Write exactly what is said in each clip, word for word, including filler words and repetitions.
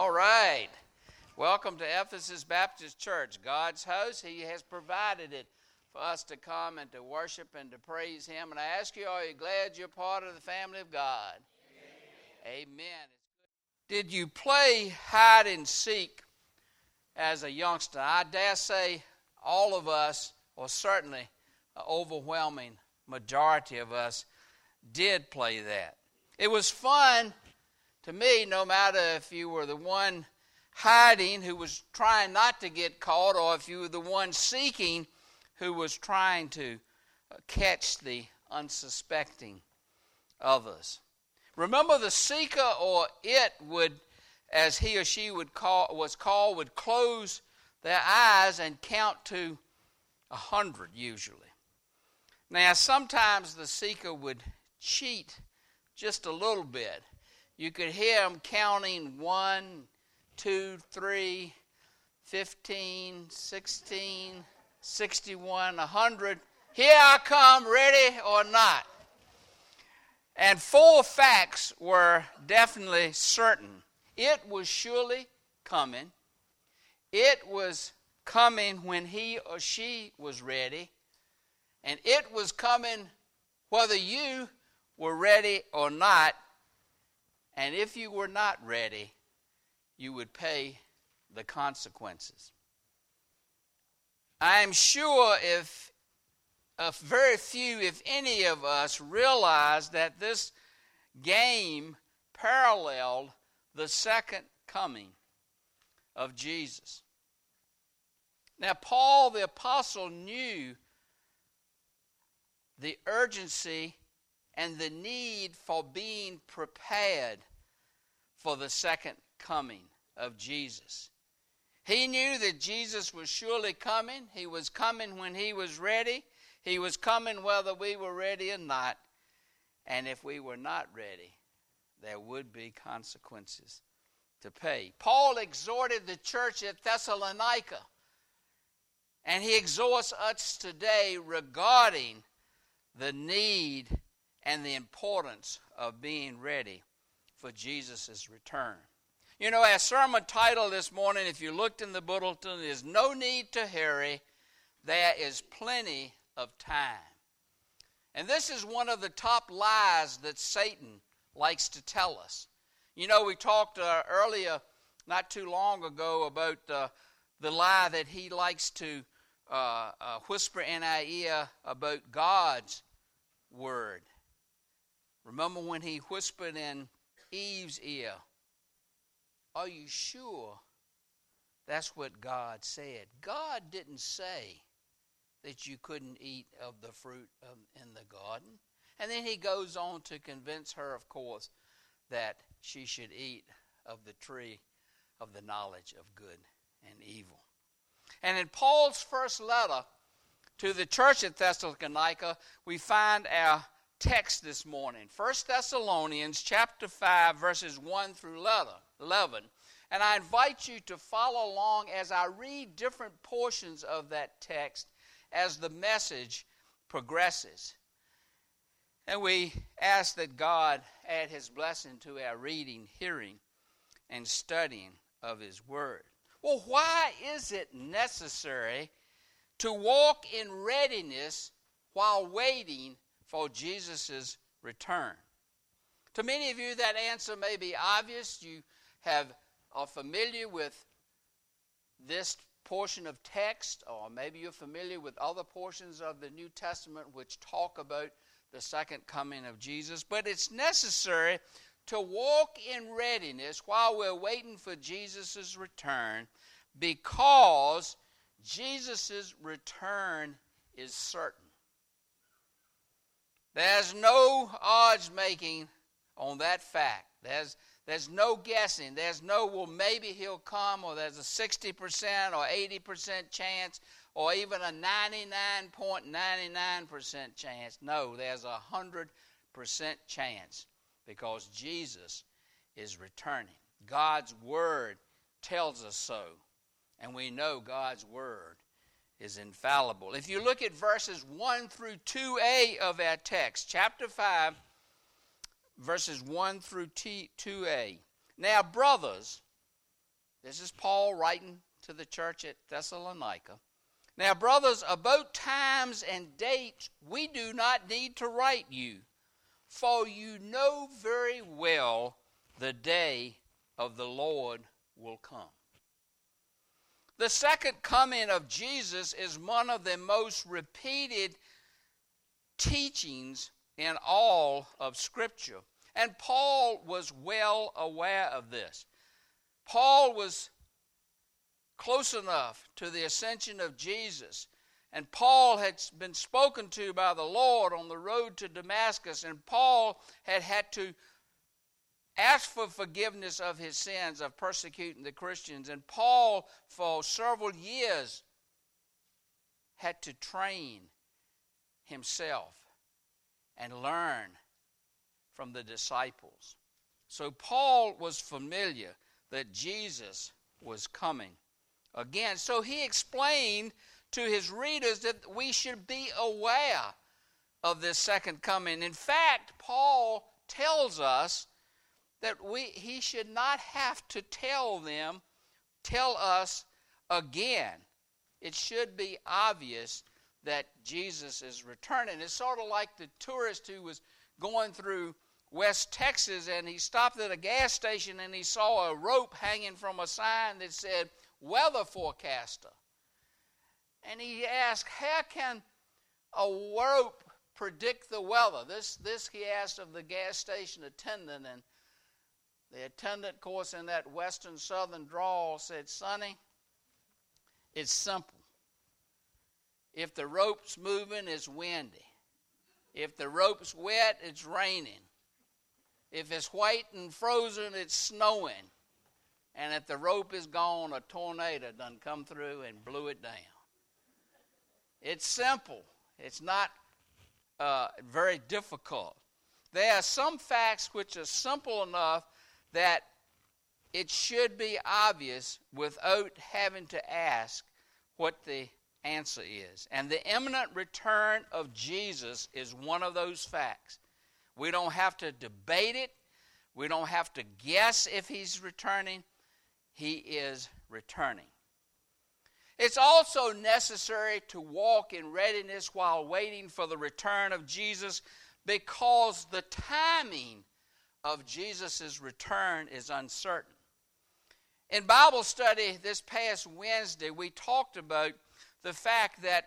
All right. Welcome to Ephesus Baptist Church, God's house. He has provided it for us to come and to worship and to praise Him. And I ask you, are you glad you're part of the family of God? Amen. Amen. Did you play hide and seek as a youngster? I dare say all of us, or certainly an overwhelming majority of us, did play that. It was fun to me, no matter if you were the one hiding who was trying not to get caught, or if you were the one seeking who was trying to catch the unsuspecting others. Remember, the seeker, or it would, as he or she would call was called, would close their eyes and count to a hundred usually. Now, sometimes the seeker would cheat just a little bit. You could hear them counting one, two, three, fifteen, sixteen, sixty-one, a hundred. Here I come, ready or not. And four facts were definitely certain. It was surely coming. It was coming when he or she was ready. And it was coming whether you were ready or not. And if you were not ready, you would pay the consequences. I am sure if uh, very few, if any of us, realize that this game paralleled the second coming of Jesus. Now, Paul the apostle knew the urgency and the need for being prepared for the second coming of Jesus. He knew that Jesus was surely coming. He was coming when he was ready. He was coming whether we were ready or not. And if we were not ready, there would be consequences to pay. Paul exhorted the church at Thessalonica, and he exhorts us today regarding the need and the importance of being ready for Jesus' return. You know, our sermon title this morning, if you looked in the bulletin, is No Need to Hurry, There is Plenty of Time. And this is one of the top lies that Satan likes to tell us. You know, we talked uh, earlier, not too long ago, about uh, the lie that he likes to uh, uh, whisper in our ear about God's word. Remember when he whispered in Eve's ear, "Are you sure that's what God said?" God didn't say that you couldn't eat of the fruit of, in the garden. And then he goes on to convince her, of course, that she should eat of the tree of the knowledge of good and evil. And in Paul's first letter to the church at Thessalonica, we find our text this morning, First Thessalonians chapter five, verses one through eleven. And I invite you to follow along as I read different portions of that text as the message progresses. And we ask that God add His blessing to our reading, hearing, and studying of His Word. Well, why is it necessary to walk in readiness while waiting for Jesus' return? To many of you, that answer may be obvious. You have are familiar with this portion of text, or maybe you're familiar with other portions of the New Testament which talk about the second coming of Jesus. But it's necessary to walk in readiness while we're waiting for Jesus' return, because Jesus' return is certain. There's no odds making on that fact. There's There's no guessing. There's no, well, maybe he'll come, or there's a sixty percent or eighty percent chance, or even a ninety-nine point nine nine percent chance. No, there's a one hundred percent chance, because Jesus is returning. God's Word tells us so, and we know God's Word is infallible. If you look at verses one through two a of our text, chapter five, verses one through two a. Now, brothers, This is Paul writing to the church at Thessalonica. Now, brothers, about times and dates we do not need to write you, for you know very well the day of the Lord will come. The second coming of Jesus is one of the most repeated teachings in all of Scripture. And Paul was well aware of this. Paul was close enough to the ascension of Jesus, and Paul had been spoken to by the Lord on the road to Damascus, and Paul had had to ask for forgiveness of his sins of persecuting the Christians. And Paul, for several years, had to train himself and learn from the disciples. So Paul was familiar that Jesus was coming again. So he explained to his readers that we should be aware of this second coming. In fact, Paul tells us that we he should not have to tell them, tell us again. It should be obvious that Jesus is returning. It's sort of like the tourist who was going through West Texas, and he stopped at a gas station and he saw a rope hanging from a sign that said weather forecaster. And he asked, how can a rope predict the weather? This, this he asked of the gas station attendant, and the attendant, of course, in that western southern drawl said, Sonny, it's simple. If the rope's moving, it's windy. If the rope's wet, it's raining. If it's white and frozen, it's snowing. And if the rope is gone, a tornado done come through and blew it down. It's simple. It's not uh, very difficult. There are some facts which are simple enough that it should be obvious without having to ask what the answer is. And the imminent return of Jesus is one of those facts. We don't have to debate it. We don't have to guess if he's returning. He is returning. It's also necessary to walk in readiness while waiting for the return of Jesus, because the timing of Jesus' return is uncertain. In Bible study this past Wednesday, we talked about the fact that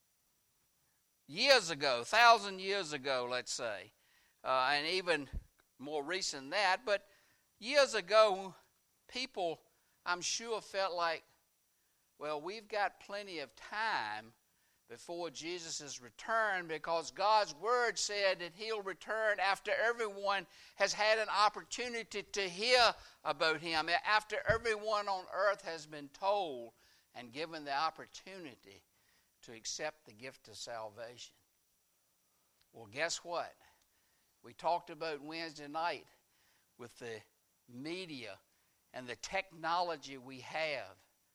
years ago, a thousand years ago, let's say, uh, and even more recent than that, but years ago, people, I'm sure, felt like, well, we've got plenty of time before Jesus' return, because God's word said that he'll return after everyone has had an opportunity to hear about him, after everyone on earth has been told and given the opportunity to accept the gift of salvation. Well, guess what? We talked about Wednesday night with the media and the technology we have.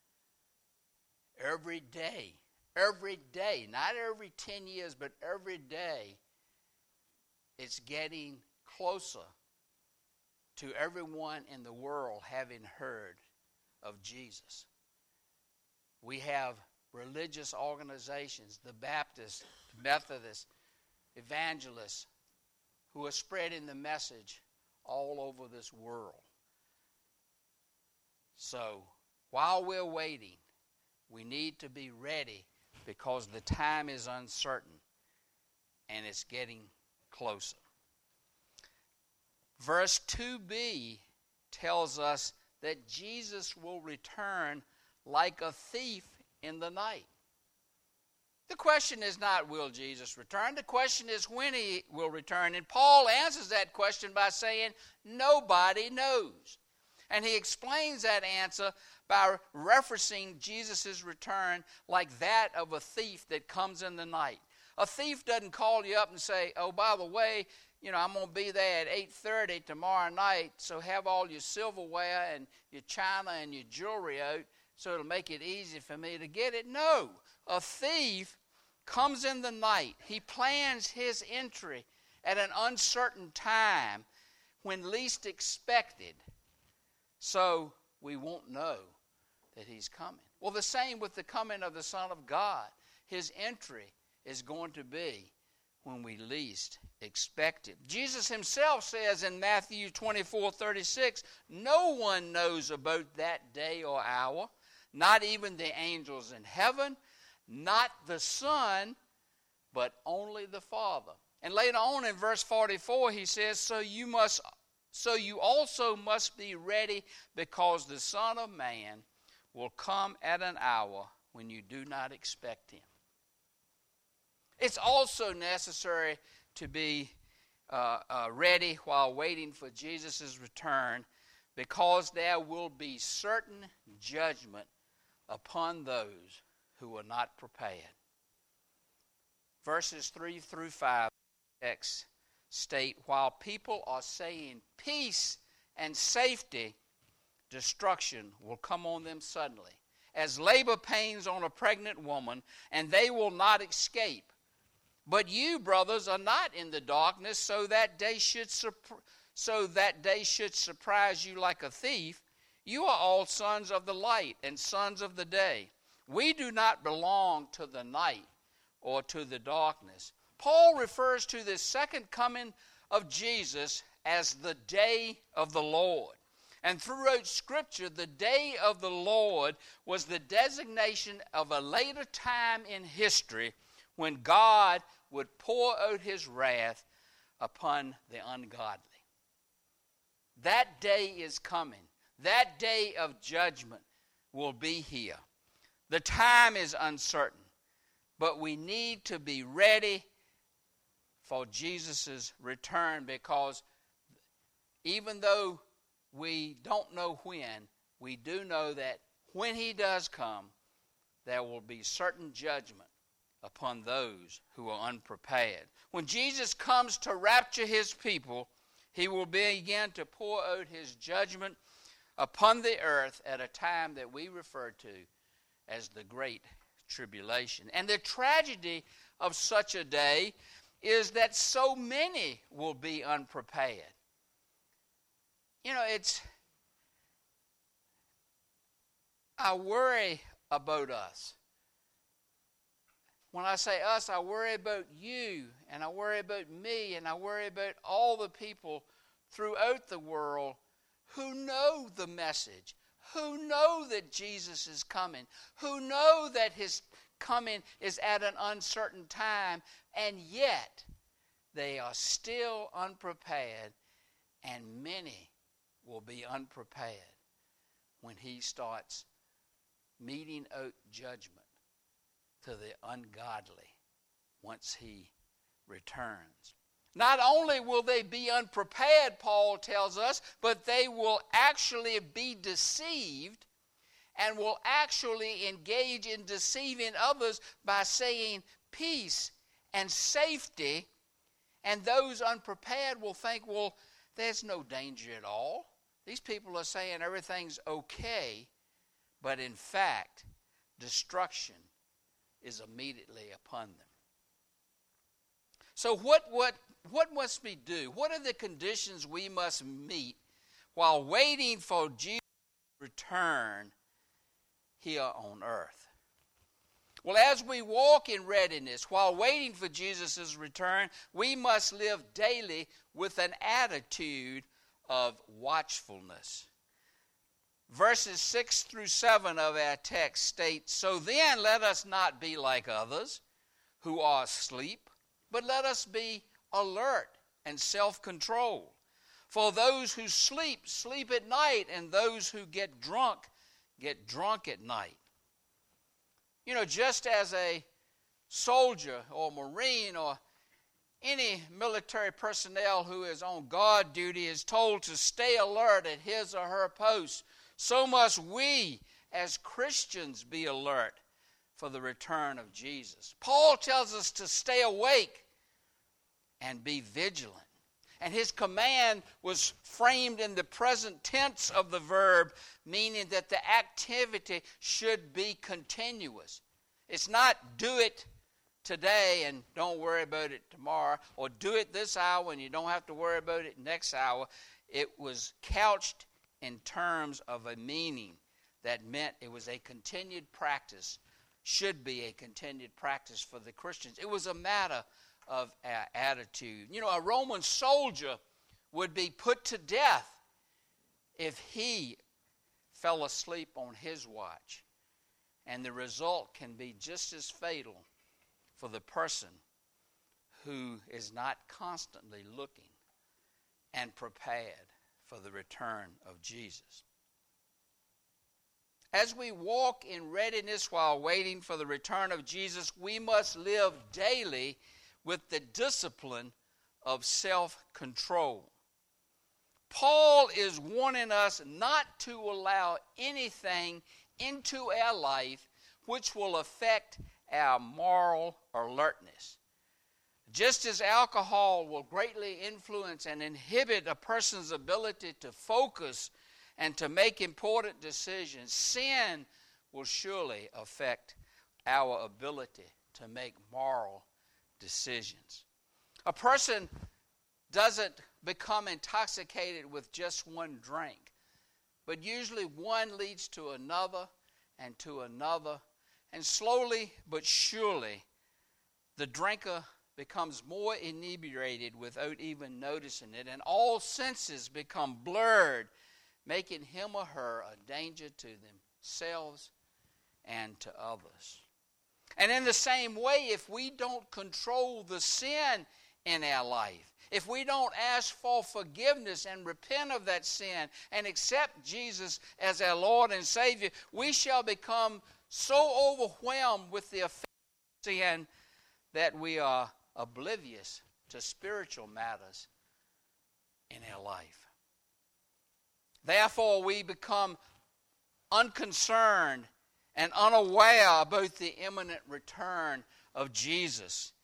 Every day, every day, not every ten years, but every day, it's getting closer to everyone in the world having heard of Jesus. We have religious organizations, the Baptists, Methodists, evangelists, who are spreading the message all over this world. So, while we're waiting, we need to be ready, because the time is uncertain and it's getting closer. Verse two b tells us that Jesus will return like a thief in the night. The question is not, will Jesus return? The question is when he will return. And Paul answers that question by saying, nobody knows. And he explains that answer by referencing Jesus' return like that of a thief that comes in the night. A thief doesn't call you up and say, oh, by the way, you know, I'm going to be there at eight thirty tomorrow night, so have all your silverware and your china and your jewelry out so it'll make it easy for me to get it. No, a thief comes in the night. He plans his entry at an uncertain time when least expected. So we won't know that he's coming. Well, the same with the coming of the Son of God. His entry is going to be when we least expect it. Jesus himself says in Matthew twenty-four thirty-six, no one knows about that day or hour, not even the angels in heaven, not the Son, but only the Father. And later on in verse forty-four, he says, so you must, so you also must be ready, because the Son of Man will come at an hour when you do not expect him. It's also necessary to be uh, uh, ready while waiting for Jesus' return, because there will be certain judgment upon those who are not prepared. Verses three through five text state, while people are saying peace and safety, destruction will come on them suddenly, as labor pains on a pregnant woman, and they will not escape. But you, brothers, are not in the darkness, so that day should surp- so that day should surprise you like a thief. You are all sons of the light and sons of the day. We do not belong to the night or to the darkness. Paul refers to the second coming of Jesus as the day of the Lord. And throughout Scripture, the day of the Lord was the designation of a later time in history when God would pour out his wrath upon the ungodly. That day is coming. That day of judgment will be here. The time is uncertain, but we need to be ready for Jesus' return, because even though we don't know when, we do know that when he does come, there will be certain judgment upon those who are unprepared. When Jesus comes to rapture his people, he will begin to pour out his judgment upon the earth at a time that we refer to as the Great Tribulation. And the tragedy of such a day is that so many will be unprepared. You know, it's, I worry about us. When I say us, I worry about you, and I worry about me, and I worry about all the people throughout the world who know the message, who know that Jesus is coming, who know that his coming is at an uncertain time, and yet they are still unprepared, and many will be unprepared when he starts meting out judgment to the ungodly once he returns. Not only will they be unprepared, Paul tells us, but they will actually be deceived and will actually engage in deceiving others by saying peace and safety, and those unprepared will think, well, there's no danger at all. These people are saying everything's okay, but in fact, destruction is immediately upon them. So what, what, what must we do? What are the conditions we must meet while waiting for Jesus' return here on earth? Well, as we walk in readiness while waiting for Jesus' return, we must live daily with an attitude of watchfulness. Verses six through seven of our text state, so then let us not be like others who are asleep, but let us be alert and self-controlled. For those who sleep, sleep at night, and those who get drunk, get drunk at night. You know, just as a soldier or Marine or any military personnel who is on guard duty is told to stay alert at his or her post, so must we as Christians be alert for the return of Jesus. Paul tells us to stay awake and be vigilant. And his command was framed in the present tense of the verb, meaning that the activity should be continuous. It's not do it today and don't worry about it tomorrow, or do it this hour and you don't have to worry about it next hour. It was couched in terms of a meaning that meant it was a continued practice, should be a continued practice for the Christians. It was a matter of uh, attitude. You know, a Roman soldier would be put to death if he fell asleep on his watch. And the result can be just as fatal for the person who is not constantly looking and prepared for the return of Jesus. As we walk in readiness while waiting for the return of Jesus, we must live daily with the discipline of self-control. Paul is warning us not to allow anything into our life which will affect our moral alertness. Just as alcohol will greatly influence and inhibit a person's ability to focus and to make important decisions, sin will surely affect our ability to make moral decisions. A person doesn't become intoxicated with just one drink, but usually one leads to another and to another, and slowly but surely the drinker becomes more inebriated without even noticing it, and all senses become blurred, making him or her a danger to themselves and to others. And in the same way, if we don't control the sin in our life, if we don't ask for forgiveness and repent of that sin and accept Jesus as our Lord and Savior, we shall become so overwhelmed with the effects of sin that we are oblivious to spiritual matters in our life. Therefore, we become unconcerned and unaware about the imminent return of Jesus.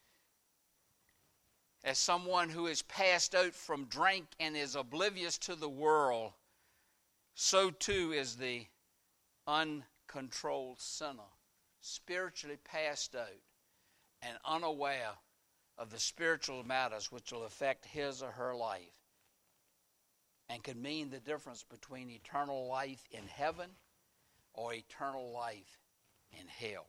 As someone who is passed out from drink and is oblivious to the world, so too is the uncontrolled sinner, spiritually passed out and unaware of the spiritual matters which will affect his or her life and could mean the difference between eternal life in heaven or eternal life in hell.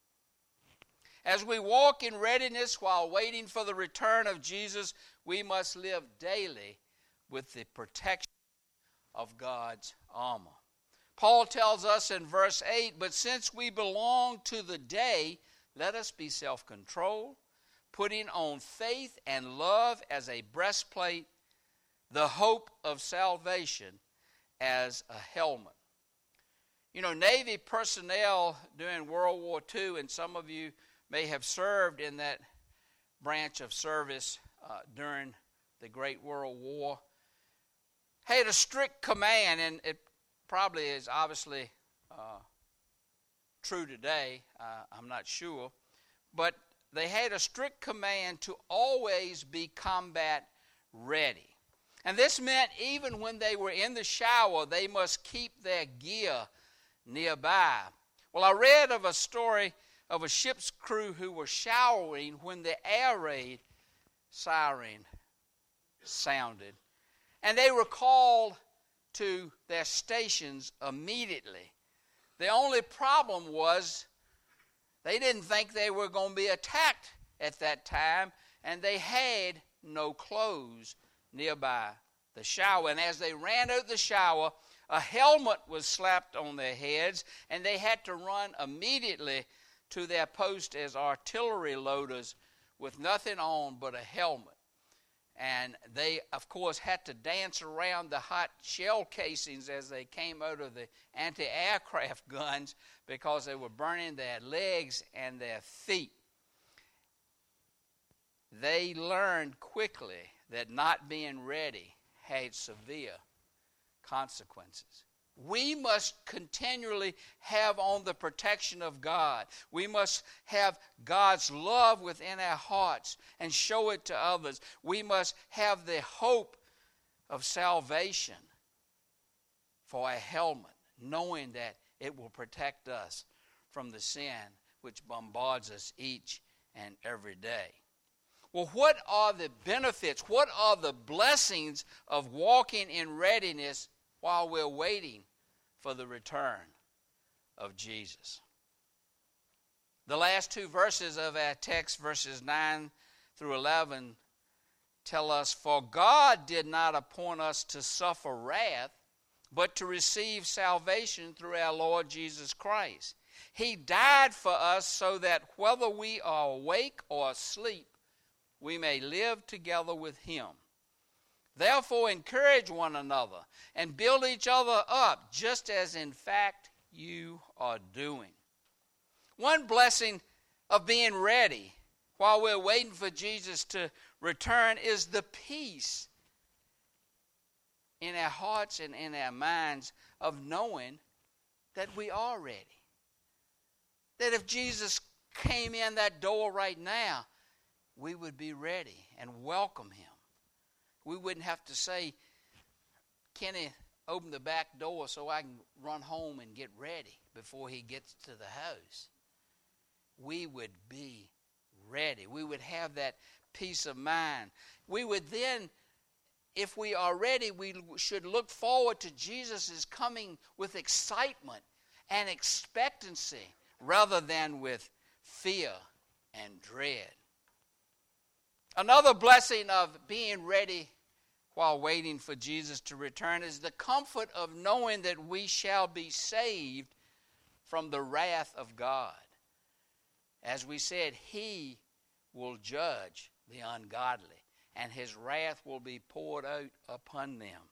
As we walk in readiness while waiting for the return of Jesus, we must live daily with the protection of God's armor. Paul tells us in verse eight, "But since we belong to the day, let us be self-controlled, putting on faith and love as a breastplate, the hope of salvation as a helmet." You know, Navy personnel during World War Two, and some of you may have served in that branch of service uh, during the Great World War, had a strict command, and it probably is obviously uh, true today, uh, I'm not sure, but they had a strict command to always be combat ready. And this meant even when they were in the shower, they must keep their gear nearby. Well, I read of a story of a ship's crew who were showering when the air raid siren sounded. And they were called to their stations immediately. The only problem was they didn't think they were going to be attacked at that time, and they had no clothes nearby the shower. And as they ran out the shower, a helmet was slapped on their heads, and they had to run immediately to their post as artillery loaders with nothing on but a helmet. And they, of course, had to dance around the hot shell casings as they came out of the anti-aircraft guns because they were burning their legs and their feet. They learned quickly that not being ready had severe consequences. We must continually have on the protection of God. We must have God's love within our hearts and show it to others. We must have the hope of salvation for a helmet, knowing that it will protect us from the sin which bombards us each and every day. Well, what are the benefits? What are the blessings of walking in readiness while we're waiting for the return of Jesus. The last two verses of our text, verses nine through eleven, tell us, "For God did not appoint us to suffer wrath, but to receive salvation through our Lord Jesus Christ. He died for us so that whether we are awake or asleep, we may live together with him. Therefore encourage one another and build each other up, just as in fact you are doing." One blessing of being ready while we're waiting for Jesus to return is the peace in our hearts and in our minds of knowing that we are ready. That if Jesus came in that door right now, we would be ready and welcome him. We wouldn't have to say, "Kenny, open the back door so I can run home and get ready before he gets to the house." We would be ready. We would have that peace of mind. We would then, if we are ready, we should look forward to Jesus' coming with excitement and expectancy rather than with fear and dread. Another blessing of being ready while waiting for Jesus to return is the comfort of knowing that we shall be saved from the wrath of God. As we said, he will judge the ungodly, and his wrath will be poured out upon them.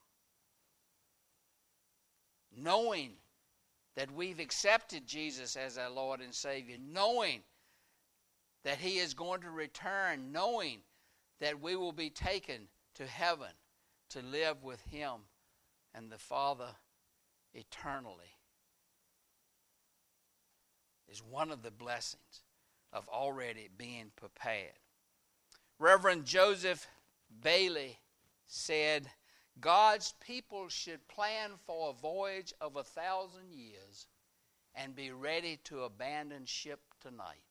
Knowing that we've accepted Jesus as our Lord and Savior, knowing that he is going to return, knowing that we will be taken to heaven to live with him and the Father eternally, is one of the blessings of already being prepared. Reverend Joseph Bailey said, "God's people should plan for a voyage of a thousand years and be ready to abandon ship tonight."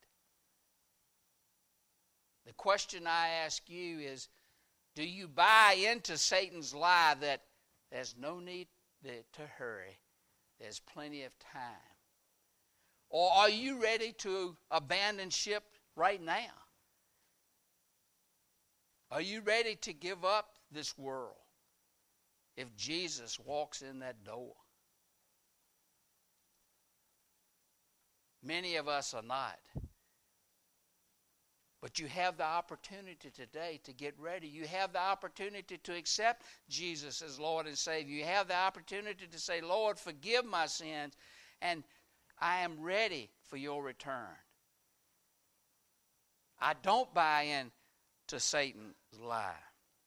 The question I ask you is, do you buy into Satan's lie that there's no need to hurry, there's plenty of time? Or are you ready to abandon ship right now? Are you ready to give up this world if Jesus walks in that door? Many of us are not. But you have the opportunity today to get ready. You have the opportunity to accept Jesus as Lord and Savior. You have the opportunity to say, "Lord, forgive my sins, and I am ready for your return." I don't buy in to Satan's lie.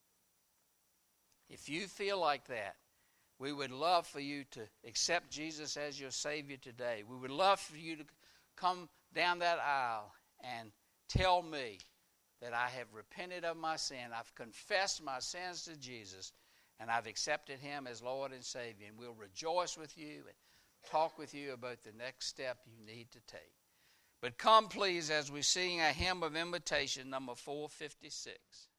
If you feel like that, we would love for you to accept Jesus as your Savior today. We would love for you to come down that aisle and tell me that I have repented of my sin. I've confessed my sins to Jesus, and I've accepted him as Lord and Savior. And we'll rejoice with you and talk with you about the next step you need to take. But come, please, as we sing a hymn of invitation, number four fifty-six.